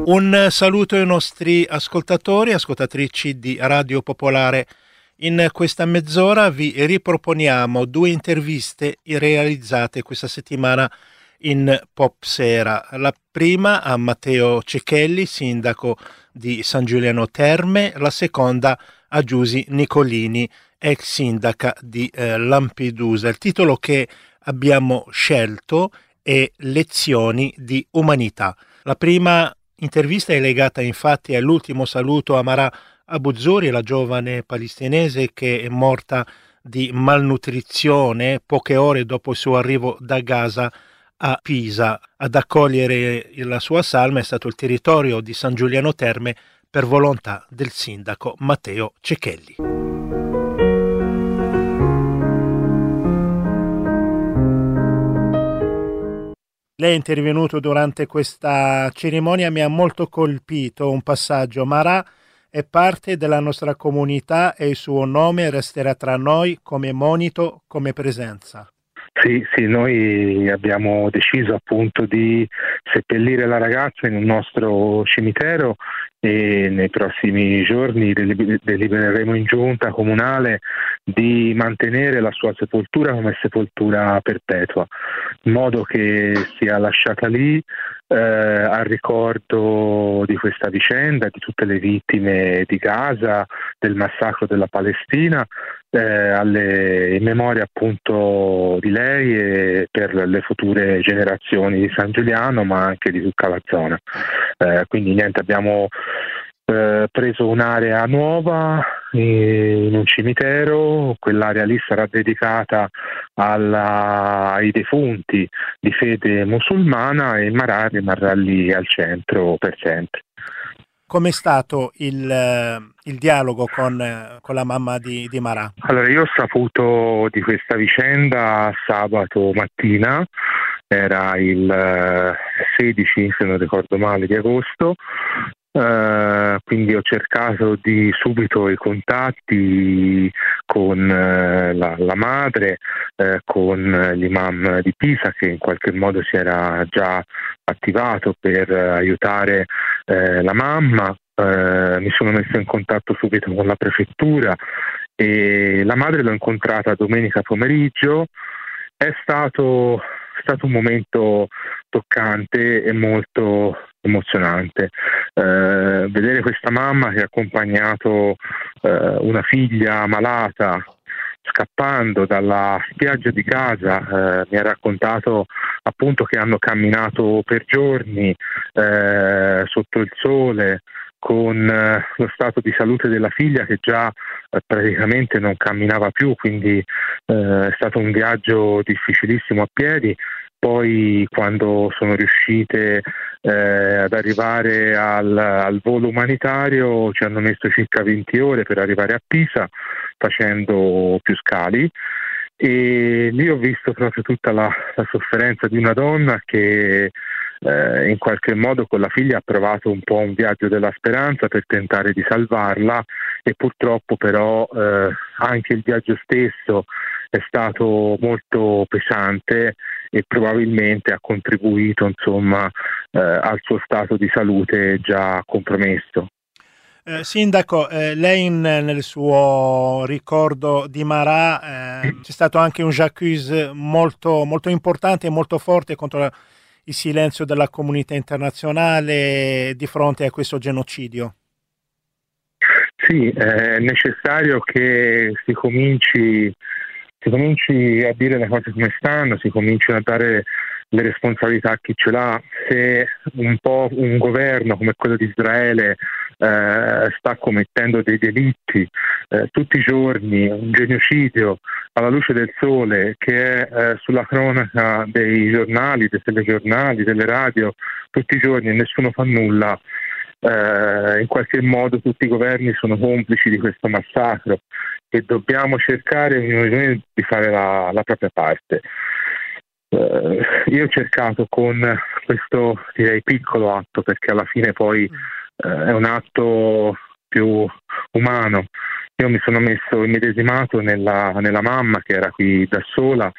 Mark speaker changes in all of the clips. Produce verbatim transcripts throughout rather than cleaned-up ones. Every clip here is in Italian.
Speaker 1: Un saluto ai nostri ascoltatori e ascoltatrici di Radio Popolare. In questa mezz'ora vi riproponiamo due interviste realizzate questa settimana in Popsera. La prima a Matteo Cecchelli, sindaco di San Giuliano Terme, la seconda a Giusy Nicolini, ex sindaca di eh, Lampedusa. Il titolo che abbiamo scelto è Lezioni di umanità. La prima intervista è legata infatti all'ultimo saluto a Marà Abuzzuri, la giovane palestinese che è morta di malnutrizione poche ore dopo il suo arrivo da Gaza a Pisa. Ad accogliere la sua salma è stato il territorio di San Giuliano Terme per volontà del sindaco Matteo Cecchelli. Lei è intervenuto durante questa cerimonia, mi ha molto colpito un passaggio. Marà è parte della nostra comunità e il suo nome resterà tra noi come monito, come presenza.
Speaker 2: Sì, sì, noi abbiamo deciso appunto di seppellire la ragazza in un nostro cimitero e nei prossimi giorni delibereremo in giunta comunale di mantenere la sua sepoltura come sepoltura perpetua, in modo che sia lasciata lì eh, al ricordo di questa vicenda, di tutte le vittime di Gaza, del massacro della Palestina, eh, alle, in memoria appunto di lei e per le future generazioni di San Giuliano, ma anche di tutta la zona. Eh, quindi niente, abbiamo eh, preso un'area nuova in un cimitero, quell'area lì sarà dedicata alla, ai defunti di fede musulmana e Marà rimarrà lì al centro per sempre.
Speaker 1: Com'è stato il, il dialogo con, con la mamma di, di Marà?
Speaker 2: Allora, io ho saputo di questa vicenda sabato mattina, era il sedici, se non ricordo male, di agosto. Uh, quindi ho cercato di subito i contatti con uh, la, la madre, uh, con l'imam di Pisa, che in qualche modo si era già attivato per uh, aiutare uh, la mamma. Uh, mi sono messo in contatto subito con la prefettura e la madre l'ho incontrata domenica pomeriggio. È stato, è stato un momento toccante e molto emozionante. Eh, vedere questa mamma che ha accompagnato eh, una figlia malata scappando dalla spiaggia di casa, eh, mi ha raccontato appunto che hanno camminato per giorni eh, sotto il sole con eh, lo stato di salute della figlia che già eh, praticamente non camminava più, quindi eh, è stato un viaggio difficilissimo a piedi. Poi quando sono riuscite eh, ad arrivare al, al volo umanitario ci hanno messo circa venti ore per arrivare a Pisa facendo più scali e lì ho visto proprio tutta la, la sofferenza di una donna che eh, in qualche modo con la figlia ha provato un po' un viaggio della speranza per tentare di salvarla e purtroppo però eh, anche il viaggio stesso è stato molto pesante e probabilmente ha contribuito insomma eh, al suo stato di salute già compromesso.
Speaker 1: Eh, Sindaco, eh, lei in, nel suo ricordo di Marà eh, c'è stato anche un j'accuse molto, molto importante e molto forte contro il silenzio della comunità internazionale di fronte a questo genocidio.
Speaker 2: Sì, è necessario che si cominci si cominci a dire le cose come stanno, si cominciano a dare le responsabilità a chi ce l'ha. Se un po' un governo come quello di Israele eh, sta commettendo dei delitti eh, tutti i giorni, un genocidio alla luce del sole che è eh, sulla cronaca dei giornali, dei telegiornali, delle radio tutti i giorni e nessuno fa nulla, eh, in qualche modo tutti i governi sono complici di questo massacro e dobbiamo cercare ognuno di noi di fare la, la propria parte. Uh, io ho cercato con questo direi piccolo atto, perché alla fine poi uh, è un atto più umano. Io mi sono messo immedesimato nella, nella mamma che era qui da sola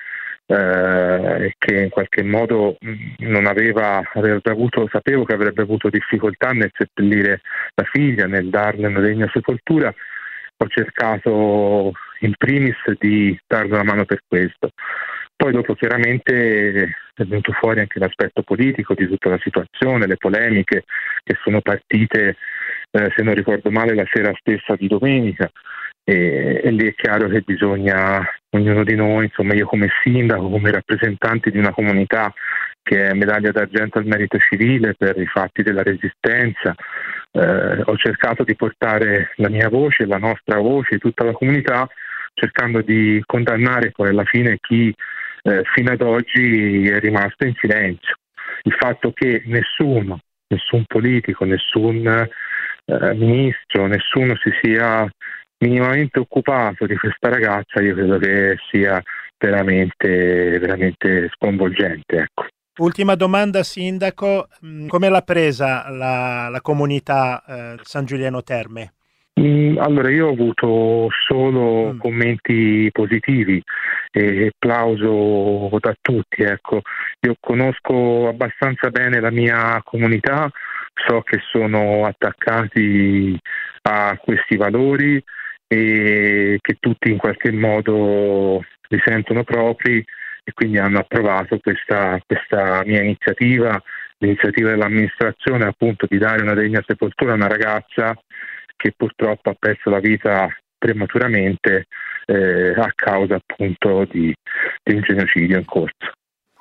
Speaker 2: eh, che in qualche modo mh, non aveva, avrebbe avuto, sapevo che avrebbe avuto difficoltà nel seppellire la figlia, nel darle una degna sepoltura. Ho cercato in primis di darle una mano per questo. Poi dopo chiaramente è venuto fuori anche l'aspetto politico di tutta la situazione, le polemiche che sono partite, eh, se non ricordo male, la sera stessa di domenica, e, e lì è chiaro che bisogna, ognuno di noi, insomma io come sindaco, come rappresentante di una comunità che è medaglia d'argento al merito civile per i fatti della Resistenza, eh, ho cercato di portare la mia voce, la nostra voce, tutta la comunità, cercando di condannare poi alla fine chi eh, fino ad oggi è rimasto in silenzio. Il fatto che nessuno, nessun politico, nessun eh, ministro, nessuno si sia minimamente occupato di questa ragazza, io credo che sia veramente, veramente sconvolgente, ecco.
Speaker 1: Ultima domanda, Sindaco, come l'ha presa la, la comunità eh, San Giuliano Terme?
Speaker 2: Mm, allora, io ho avuto solo mm. commenti positivi e plauso da tutti, ecco. Io conosco abbastanza bene la mia comunità, so che sono attaccati a questi valori e che tutti in qualche modo li sentono propri, e quindi hanno approvato questa, questa mia iniziativa, l'iniziativa dell'amministrazione appunto di dare una degna sepoltura a una ragazza che purtroppo ha perso la vita prematuramente eh, a causa appunto di, di un genocidio in corso.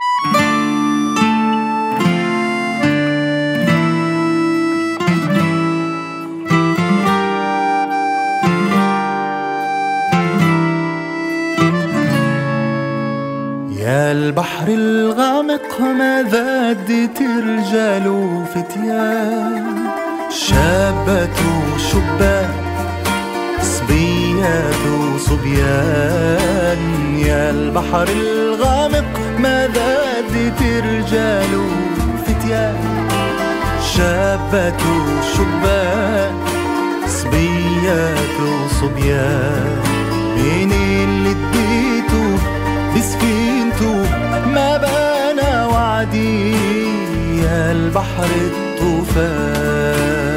Speaker 3: يا البحر الغامق ماذا ترجال فتيان شابة شبان صبيات صبيان يا البحر الغامق ماذا ترجال فتيان شابة شبان صبيات صبيان مين اللي اديته بسفينته ما بان وعدي يا البحر الطوفان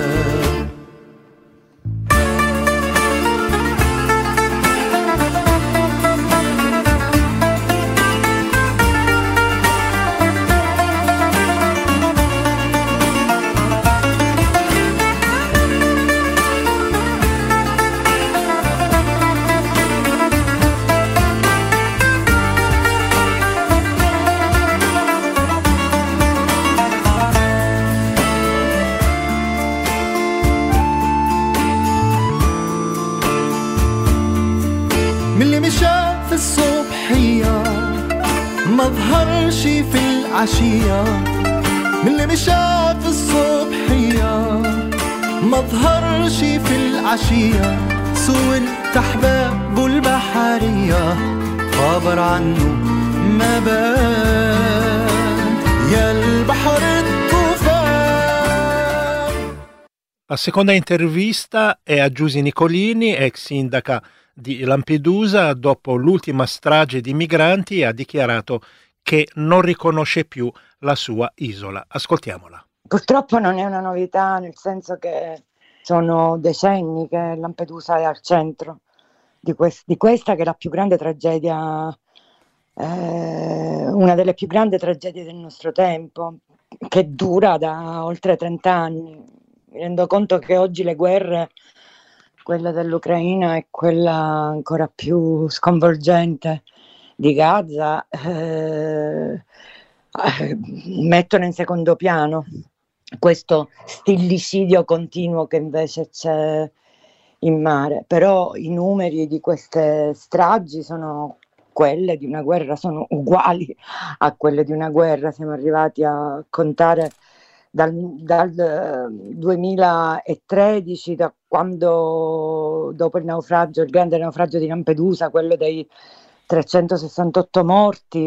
Speaker 3: مظهرش في العشية من اللي مشى في الصبحية مظهرش في العشية سوى التحباب البحرية خبر عنه ما بان يا البحر الطوفان.
Speaker 1: La seconda intervista è a Giusy Nicolini, ex sindaca di Lampedusa. Dopo l'ultima strage di migranti ha dichiarato che non riconosce più la sua isola. Ascoltiamola.
Speaker 4: Purtroppo non è una novità, nel senso che sono decenni che Lampedusa è al centro di, quest- di questa che è la più grande tragedia, eh, una delle più grandi tragedie del nostro tempo, che dura da oltre trenta anni. Mi rendo conto che oggi le guerre, quella dell'Ucraina e quella ancora più sconvolgente di Gaza, eh, eh, mettono in secondo piano questo stillicidio continuo che invece c'è in mare. Però i numeri di queste stragi sono quelle di una guerra, sono uguali a quelle di una guerra. Siamo arrivati a contare dal, dal duemilatredici, da quando, dopo il naufragio, il grande naufragio di Lampedusa, quello dei trecentosessantotto morti,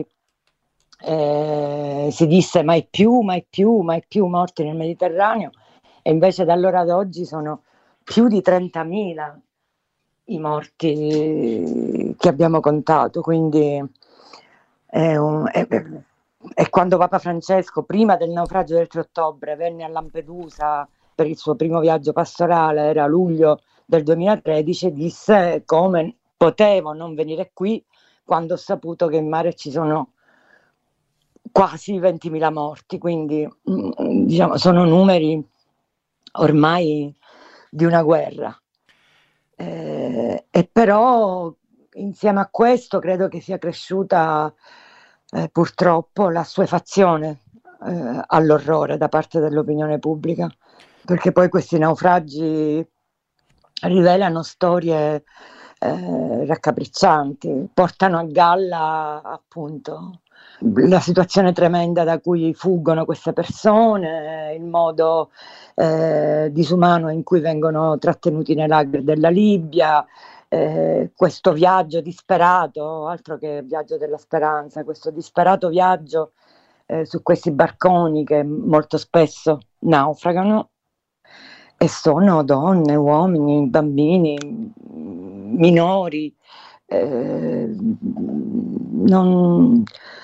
Speaker 4: eh, si disse mai più, mai più, mai più morti nel Mediterraneo, e invece da allora ad oggi sono più di trentamila i morti che abbiamo contato. Quindi è un, è, è quando Papa Francesco, prima del naufragio del tre ottobre, venne a Lampedusa per il suo primo viaggio pastorale, era luglio del duemilatredici, disse come potevo non venire qui quando ho saputo che in mare ci sono quasi ventimila morti, quindi diciamo sono numeri ormai di una guerra. Eh, e però insieme a questo credo che sia cresciuta eh, purtroppo l'assuefazione eh, all'orrore da parte dell'opinione pubblica, perché poi questi naufragi rivelano storie eh, raccapriccianti, portano a galla appunto la situazione tremenda da cui fuggono queste persone, il modo eh, disumano in cui vengono trattenuti nei lager della Libia, eh, questo viaggio disperato, altro che viaggio della speranza, questo disperato viaggio eh, su questi barconi che molto spesso naufragano, e sono donne, uomini, bambini, minori. Eh, non,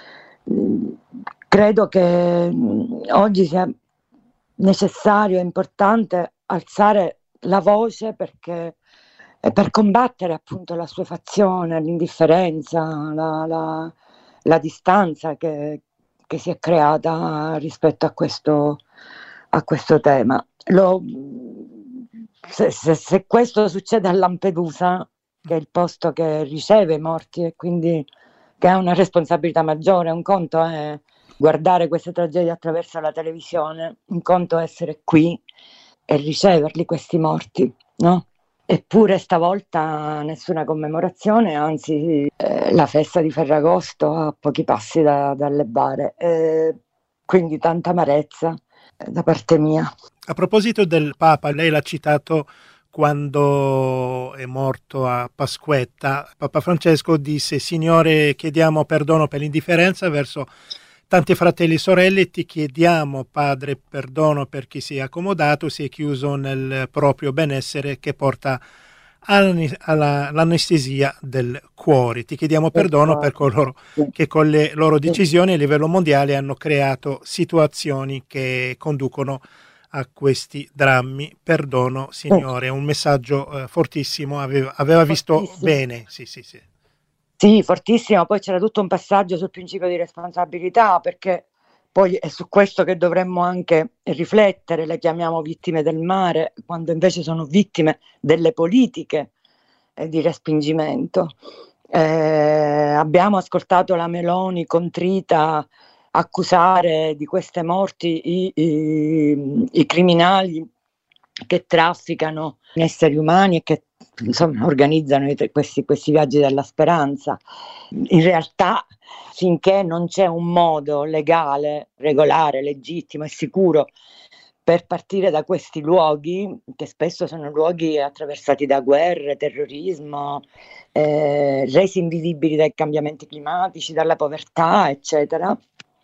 Speaker 4: credo che oggi sia necessario e importante alzare la voce perché per combattere appunto la assuefazione, l'indifferenza, la, la, la distanza che, che si è creata rispetto a questo, a questo tema. Lo, se, se, se questo succede a Lampedusa, che è il posto che riceve i morti e quindi che ha una responsabilità maggiore, un conto è guardare queste tragedie attraverso la televisione, un conto è essere qui e riceverli questi morti, no? Eppure stavolta nessuna commemorazione, anzi eh, la festa di Ferragosto a pochi passi da, dalle bare, eh, quindi tanta amarezza eh, da parte mia.
Speaker 1: A proposito del Papa, lei l'ha citato quando è morto a Pasquetta. Papa Francesco disse: Signore, chiediamo perdono per l'indifferenza verso tanti fratelli e sorelle, ti chiediamo, Padre, perdono per chi si è accomodato, si è chiuso nel proprio benessere che porta all'anestesia del cuore. Ti chiediamo perdono per coloro che con le loro decisioni a livello mondiale hanno creato situazioni che conducono a questi drammi. Perdono, Signore. Un messaggio eh, fortissimo, aveva, aveva visto fortissimo. Bene. Sì, sì, sì.
Speaker 4: Sì, fortissimo. Poi c'era tutto un passaggio sul principio di responsabilità, perché poi è su questo che dovremmo anche riflettere. Le chiamiamo vittime del mare, quando invece sono vittime delle politiche eh, di respingimento. Eh, abbiamo ascoltato la Meloni contrita accusare di queste morti i, i, i criminali che trafficano esseri umani e che insomma organizzano questi, questi viaggi della speranza. In realtà, finché non c'è un modo legale, regolare, legittimo e sicuro per partire da questi luoghi, che spesso sono luoghi attraversati da guerre, terrorismo, eh, resi invisibili dai cambiamenti climatici, dalla povertà, eccetera,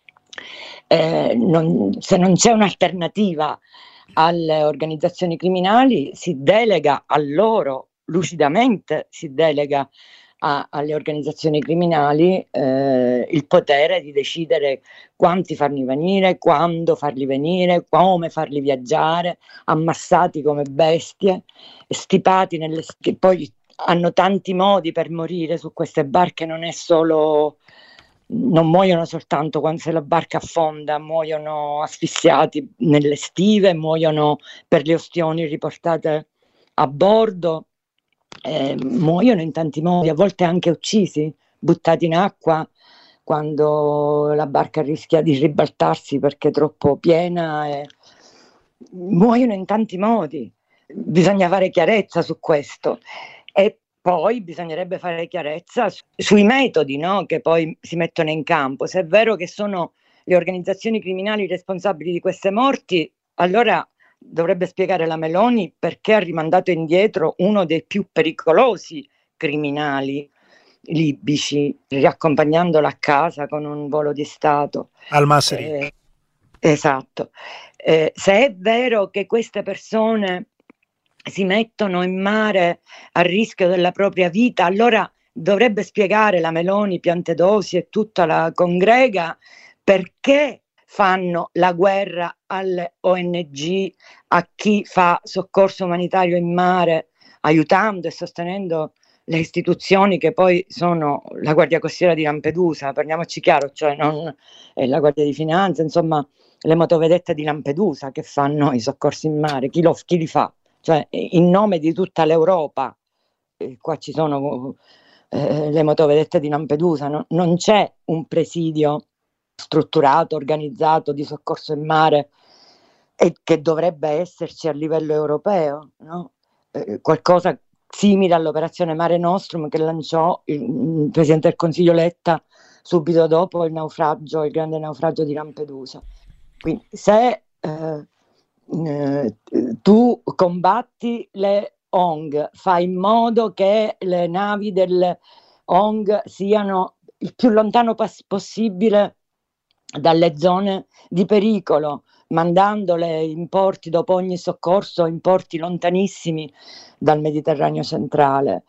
Speaker 4: eh, non, se non c'è un'alternativa alle organizzazioni criminali, si delega a loro, lucidamente si delega a, alle organizzazioni criminali eh, il potere di decidere quanti farli venire, quando farli venire, come farli viaggiare, ammassati come bestie, stipati nelle che poi hanno tanti modi per morire su queste barche. Non è solo, non muoiono soltanto quando se la barca affonda, muoiono asfissiati nelle stive, muoiono per le ustioni riportate a bordo, eh, muoiono in tanti modi, a volte anche uccisi, buttati in acqua quando la barca rischia di ribaltarsi perché è troppo piena, e muoiono in tanti modi. Bisogna fare chiarezza su questo. E poi bisognerebbe fare chiarezza su, sui metodi, no, che poi si mettono in campo. Se è vero che sono le organizzazioni criminali responsabili di queste morti, allora dovrebbe spiegare la Meloni perché ha rimandato indietro uno dei più pericolosi criminali libici, riaccompagnandolo a casa con un volo di Stato.
Speaker 1: Al-Masri.
Speaker 4: Eh, esatto. Eh, se è vero che queste persone si mettono in mare a rischio della propria vita, allora dovrebbe spiegare la Meloni, Piantedosi e tutta la congrega perché fanno la guerra alle O N G, a chi fa soccorso umanitario in mare, aiutando e sostenendo le istituzioni che poi sono la Guardia Costiera di Lampedusa, parliamoci chiaro, cioè non è la Guardia di Finanza, insomma le motovedette di Lampedusa che fanno i soccorsi in mare, chi, lo, chi li fa? Cioè in nome di tutta l'Europa, eh, qua ci sono eh, le motovedette di Lampedusa, no? Non c'è un presidio strutturato, organizzato di soccorso in mare e che dovrebbe esserci a livello europeo, no? Eh, qualcosa simile all'operazione Mare Nostrum che lanciò il, il Presidente del Consiglio Letta subito dopo il naufragio, il grande naufragio di Lampedusa. Quindi se eh, eh, tu combatti le O N G, fai in modo che le navi delle O N G siano il più lontano pas- possibile dalle zone di pericolo, mandandole in porti dopo ogni soccorso, in porti lontanissimi dal Mediterraneo centrale.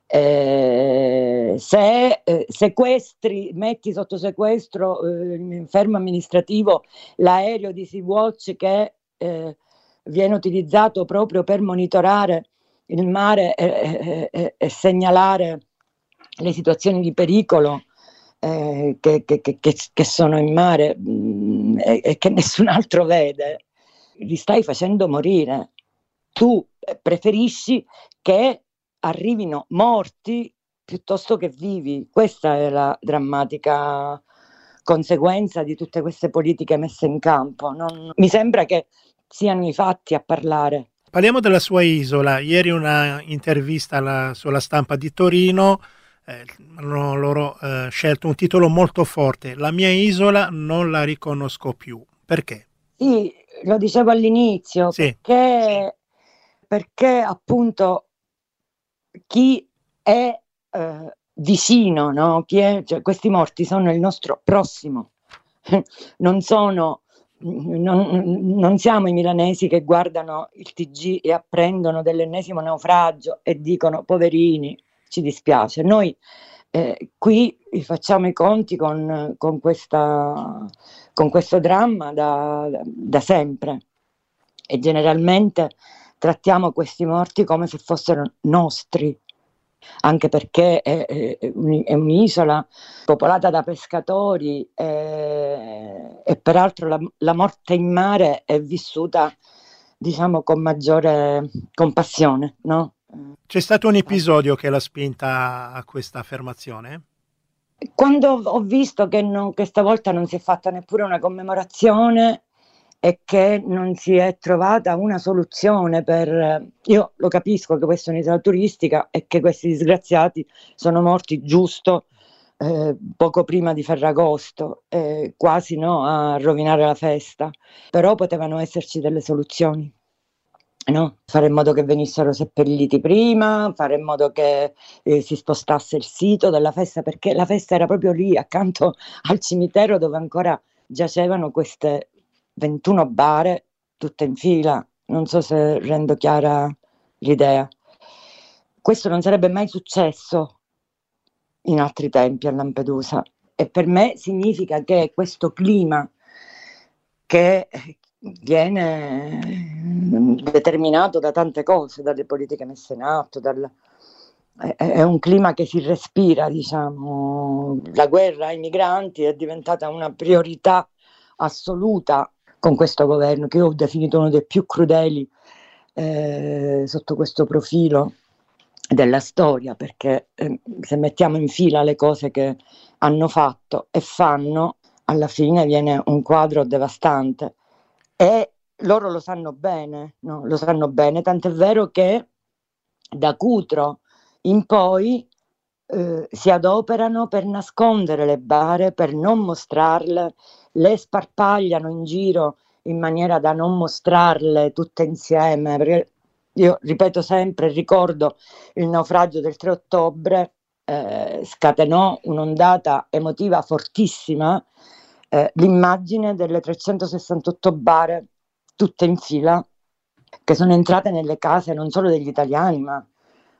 Speaker 4: Eh, se eh, sequestri, metti sotto sequestro eh, in fermo amministrativo l'aereo di Sea-Watch che eh, viene utilizzato proprio per monitorare il mare e, e, e segnalare le situazioni di pericolo Eh, che, che, che, che sono in mare mh, e, e che nessun altro vede, li stai facendo morire. Tu preferisci che arrivino morti piuttosto che vivi. Questa è la drammatica conseguenza di tutte queste politiche messe in campo. Non, mi sembra che siano i fatti a parlare.
Speaker 1: Parliamo della sua isola. Ieri una intervista alla, sulla Stampa di Torino, Eh, hanno loro eh, scelto un titolo molto forte: La mia isola non la riconosco più. Perché?
Speaker 4: Sì, lo dicevo all'inizio,
Speaker 1: sì.
Speaker 4: perché, perché appunto chi è eh, vicino, no? Chi è, cioè, questi morti sono il nostro prossimo, non sono non, non siamo i milanesi che guardano il T G e apprendono dell'ennesimo naufragio e dicono poverini, ci dispiace. Noi eh, qui facciamo i conti con, con, questa, con questo dramma da, da sempre e generalmente trattiamo questi morti come se fossero nostri, anche perché è, è, è un'isola popolata da pescatori e, e peraltro la, la morte in mare è vissuta, diciamo, con maggiore compassione, no?
Speaker 1: C'è stato un episodio che l'ha spinta a questa affermazione?
Speaker 4: Quando ho visto che, non, che stavolta non si è fatta neppure una commemorazione e che non si è trovata una soluzione per... Io lo capisco che questa è un'isola turistica e che questi disgraziati sono morti giusto eh, poco prima di Ferragosto, eh, quasi no, a rovinare la festa, però potevano esserci delle soluzioni. No? Fare in modo che venissero seppelliti prima, fare in modo che eh, si spostasse il sito della festa, perché la festa era proprio lì accanto al cimitero dove ancora giacevano queste ventuno bare tutte in fila. Non so se rendo chiara l'idea. Questo non sarebbe mai successo in altri tempi a Lampedusa e per me significa che questo clima che viene determinato da tante cose, dalle politiche messe in atto, dal, è, è un clima che si respira, diciamo. La guerra ai migranti è diventata una priorità assoluta con questo governo, che io ho definito uno dei più crudeli eh, sotto questo profilo della storia, perché eh, se mettiamo in fila le cose che hanno fatto e fanno, alla fine viene un quadro devastante. E loro lo sanno bene, no? Lo sanno bene, tant'è vero che da Cutro in poi eh, si adoperano per nascondere le bare, per non mostrarle, le sparpagliano in giro in maniera da non mostrarle tutte insieme, perché io ripeto sempre, ricordo il naufragio del tre ottobre, eh, scatenò un'ondata emotiva fortissima, eh, l'immagine delle trecentosessantotto bare tutte in fila che sono entrate nelle case non solo degli italiani ma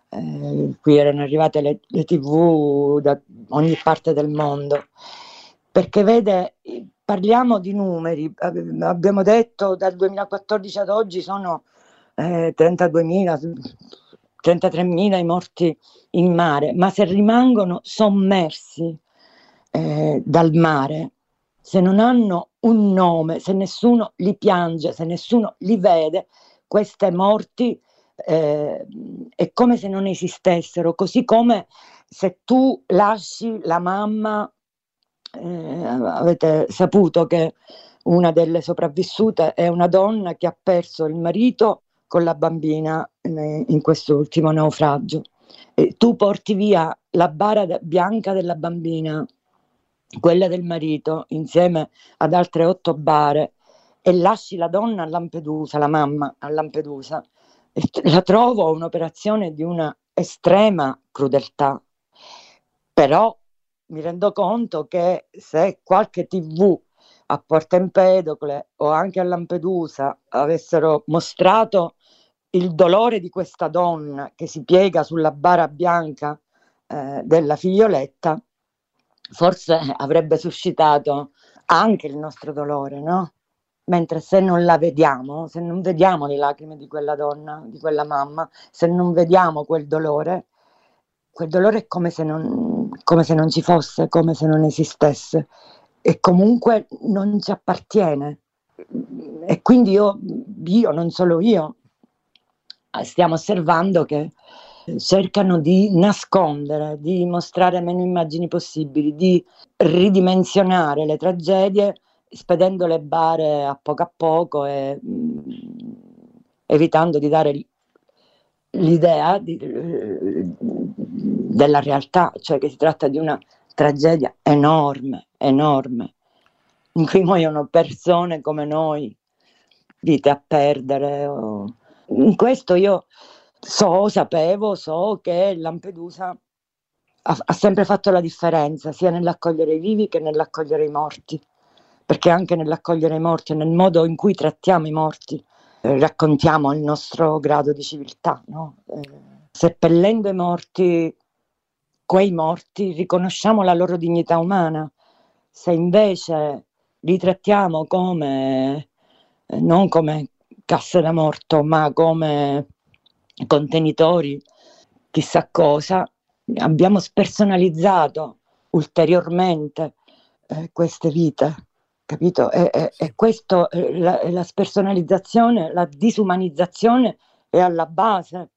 Speaker 4: eh, qui erano arrivate le, le tivù da ogni parte del mondo, perché vede, parliamo di numeri, abbiamo detto dal duemilaquattordici ad oggi sono eh, trentaduemila, trentatremila i morti in mare, ma se rimangono sommersi eh, dal mare, se non hanno un nome, se nessuno li piange, se nessuno li vede, queste morti eh, è come se non esistessero, così come se tu lasci la mamma, eh, avete saputo che una delle sopravvissute è una donna che ha perso il marito con la bambina eh, in quest'ultimo naufragio. E tu porti via la bara de- bianca della bambina, quella del marito, insieme ad altre otto bare, e lasci la donna a Lampedusa, la mamma a Lampedusa. E la trovo un'operazione di una estrema crudeltà. Però mi rendo conto che se qualche tivù a Porto Empedocle o anche a Lampedusa avessero mostrato il dolore di questa donna che si piega sulla bara bianca eh, della figlioletta, forse avrebbe suscitato anche il nostro dolore, no? Mentre se non la vediamo, se non vediamo le lacrime di quella donna, di quella mamma, se non vediamo quel dolore, quel dolore è come se non, come se non ci fosse, come se non esistesse, e comunque non ci appartiene. E quindi io, io non solo io, stiamo osservando che cercano di nascondere, di mostrare meno immagini possibili, di ridimensionare le tragedie, spedendo le bare a poco a poco e mh, evitando di dare l'idea di, della realtà, cioè che si tratta di una tragedia enorme, enorme, in cui muoiono persone come noi, vite a perdere. O... In questo io so, sapevo, so che Lampedusa ha, ha sempre fatto la differenza, sia nell'accogliere i vivi che nell'accogliere i morti, perché anche nell'accogliere i morti e nel modo in cui trattiamo i morti eh, raccontiamo il nostro grado di civiltà, no? Eh, seppellendo i morti, quei morti, riconosciamo la loro dignità umana. Se invece li trattiamo come eh, non come casse da morto, ma come contenitori chissà cosa, abbiamo spersonalizzato ulteriormente eh, queste vite, capito? E, e, e questo, eh, la, la spersonalizzazione, la disumanizzazione è alla base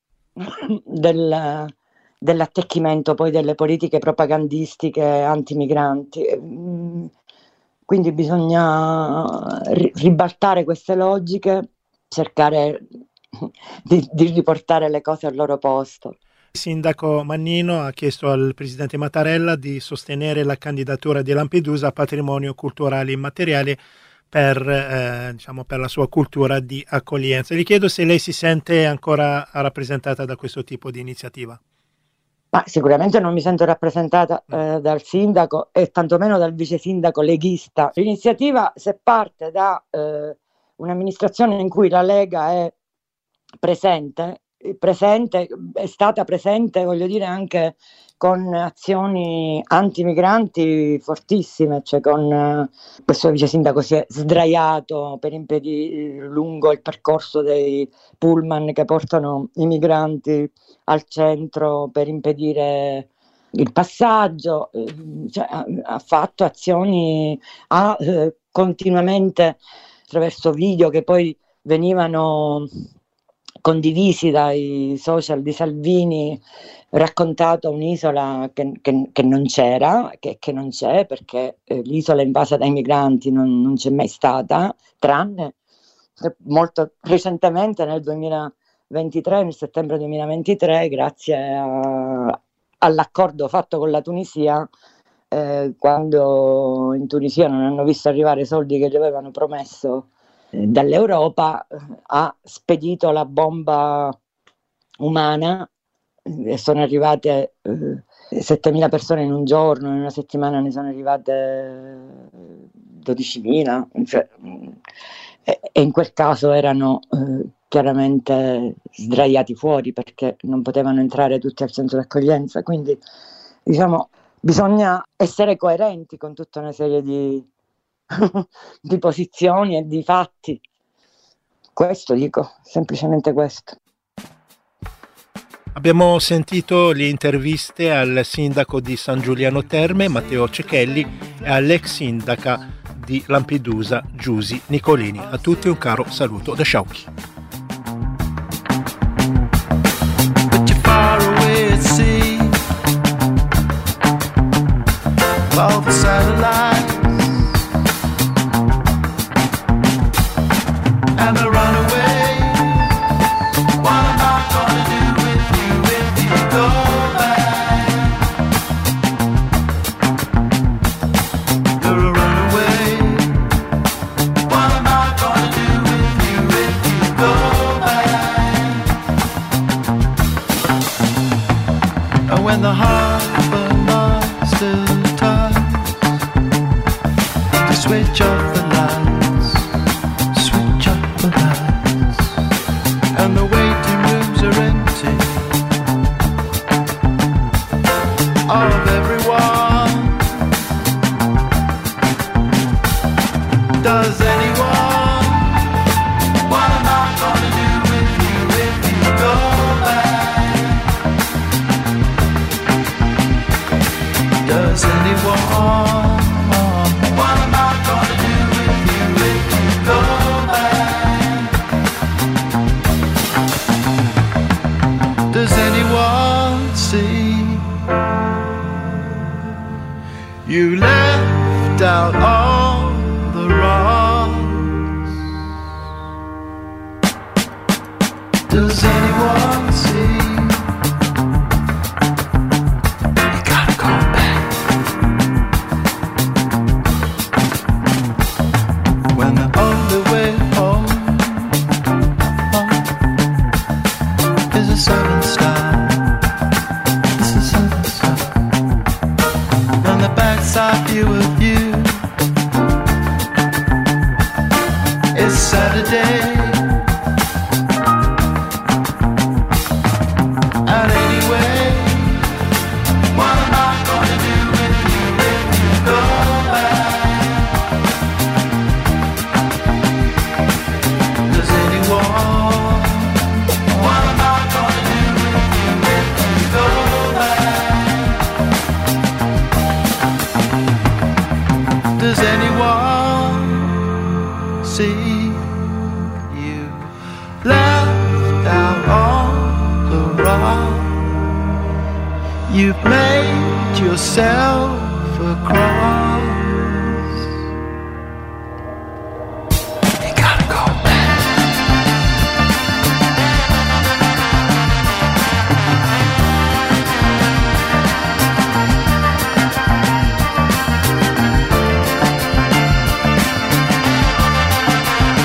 Speaker 4: del, dell'attecchimento poi delle politiche propagandistiche antimigranti. Quindi bisogna ri- ribaltare queste logiche, cercare di, di riportare le cose al loro posto.
Speaker 1: Il sindaco Mannino ha chiesto al presidente Mattarella di sostenere la candidatura di Lampedusa a patrimonio culturale immateriale per, eh, diciamo, per la sua cultura di accoglienza. Gli chiedo se lei si sente ancora rappresentata da questo tipo di iniziativa.
Speaker 4: Ma sicuramente non mi sento rappresentata eh, dal sindaco e tantomeno dal vice sindaco leghista. L'iniziativa, se parte da eh, un'amministrazione in cui la Lega è presente, presente, è stata presente, voglio dire, anche con azioni antimigranti fortissime, cioè con eh, questo vice sindaco si è sdraiato per impedire lungo il percorso dei pullman che portano i migranti al centro per impedire il passaggio, eh, cioè, ha, ha fatto azioni, ha eh, continuamente attraverso video che poi venivano condivisi dai social di Salvini, raccontato un'isola che, che, che non c'era, che, che non c'è perché eh, l'isola invasa dai migranti non, non c'è mai stata, tranne molto recentemente nel duemilaventitré, nel settembre duemilaventitré, grazie a, all'accordo fatto con la Tunisia, eh, quando in Tunisia non hanno visto arrivare i soldi che gli avevano promesso dall'Europa, ha spedito la bomba umana e sono arrivate eh, settemila persone in un giorno, in una settimana ne sono arrivate dodicimila, cioè, e, e in quel caso erano eh, chiaramente sdraiati fuori perché non potevano entrare tutti al centro d'accoglienza, quindi diciamo bisogna essere coerenti con tutta una serie di, di posizioni e di fatti. Questo dico, semplicemente questo.
Speaker 1: Abbiamo sentito le interviste al sindaco di San Giuliano Terme, Matteo Cecchelli, e all'ex sindaca di Lampedusa, Giusy Nicolini. A tutti un caro saluto da Sciauchi.
Speaker 3: When the harbor master turns to switch off the lights, switch off the lights, and the waiting rooms are empty of everyone. Does anyone? What am I gonna do with you if you go back? Does anyone? What am I gonna do with you if you go back? Does anyone see? You left out all the wrongs. Does anyone see? You've made yourself a cross.